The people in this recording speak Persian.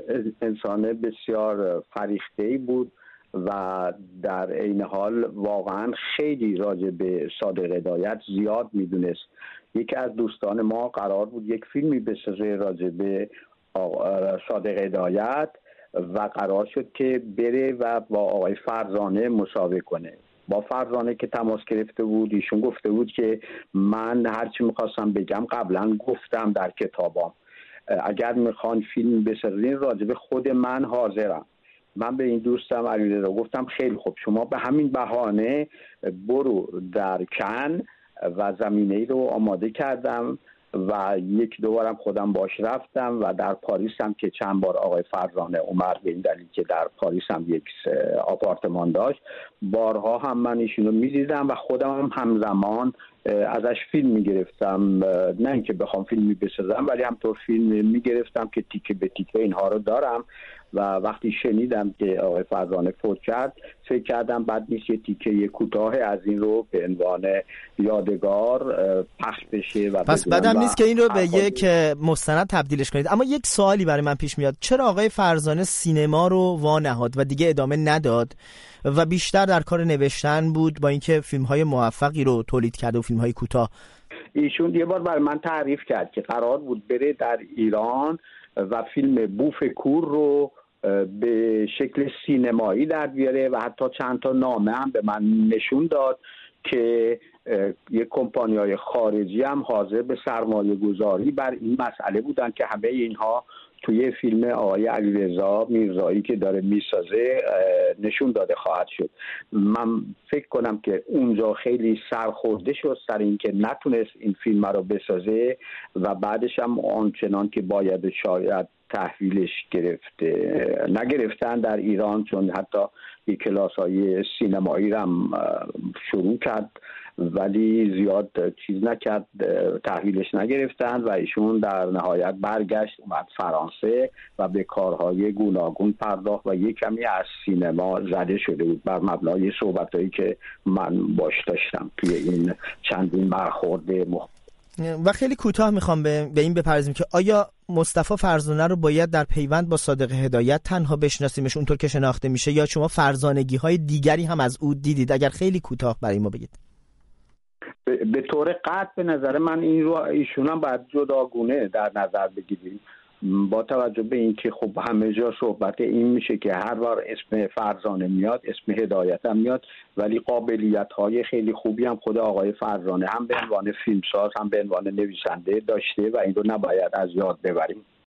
انسان بسیار فریخته‌ای بود و در عین حال واقعا خیلی راجع به صادق هدایت زیاد میدونست. یکی از دوستان ما قرار بود یک فیلمی بسازه راجع به صادق هدایت و قرار شد که بره و با آقای فرزانه مسابقه کنه. با فرزانه که تماس گرفته بود، ایشون گفته بود که من هرچی میخواستم بگم قبلا گفتم در کتابام، اگر میخوان فیلم بسازین راجع به خود من حاضرم. من به این دوستم علیرضا گفتم خیلی خوب، شما به همین بهانه برو در کن و زمینه رو آماده کردم و یک دو بارم خودم باش رفتم و در پاریس هم که چند بار آقای فرزانه اومد به این دلیل که در پاریس هم یک آپارتمان داشت، بارها هم من ایشونو میدیدم و خودم هم همزمان ازش فیلم میگرفتم، نه اینکه بخوام فیلمی بسازم ولی همطور فیلم میگرفتم که تیکه به تیکه اینها رو دارم و وقتی شنیدم که آقای فرزانه فوت کرد فکر کردم بد نیست یه تیکه کوتاه از این رو به عنوان یادگار پخش بشه و پس بدم نیست که این رو به یک مستند تبدیلش کنید. اما یک سوالی برای من پیش میاد، چرا آقای فرزانه سینما رو وانهاد و دیگه ادامه نداد و بیشتر در کار نوشتن بود با اینکه فیلم‌های موفقی رو تولید کرده و فیلم‌های کوتاه؟ ایشون یه بار برای من تعریف کرد که قرار بود بره در ایران و فیلم بوف کور رو به شکل سینمایی در بیاره و حتی چند تا نامه هم به من نشون داد که یک کمپانی‌های خارجی هم حاضر به سرمایه گذاری بر این مسئله بودن که همه اینها توی فیلم آقای علیرضا میرزایی که داره میسازه نشون داده خواهد شد. من فکر کنم که اونجا خیلی سرخورده شد سر این که نتونست این فیلم رو بسازه و بعدش هم آنچنان که باید شاید تحویلش نگرفتن در ایران، چون حتی یک کلاس‌های سینمایی هم شروع کرد ولی زیاد چیز نکرد، تحویلش نگرفتن و ایشون در نهایت برگشت اومد فرانسه و به کارهای گوناگون پرداخت و یک کمی از سینما زده شده بود بر مبنای صحبتایی که من باش داشتم توی این چندین برخورد و خیلی کوتاه میخوام به این بپردازیم که آیا مصطفی فرزانه رو باید در پیوند با صادق هدایت تنها بشناسیمش اونطور که شناخته میشه یا شما فرزانگی‌های دیگری هم از او دیدید؟ اگر خیلی کوتاه برای ما بگید. به طور قطع به نظر من این رو ایشون هم باید جداگونه در نظر بگیریم، با توجه به اینکه خب همه جا صحبت این میشه که هر بار اسم فرزانه میاد اسم هدایت هم میاد، ولی قابلیت‌های خیلی خوبی هم خود آقای فرزانه هم به عنوان فیلمساز هم به عنوان نویسنده داشته و این رو نباید از یاد ببریم.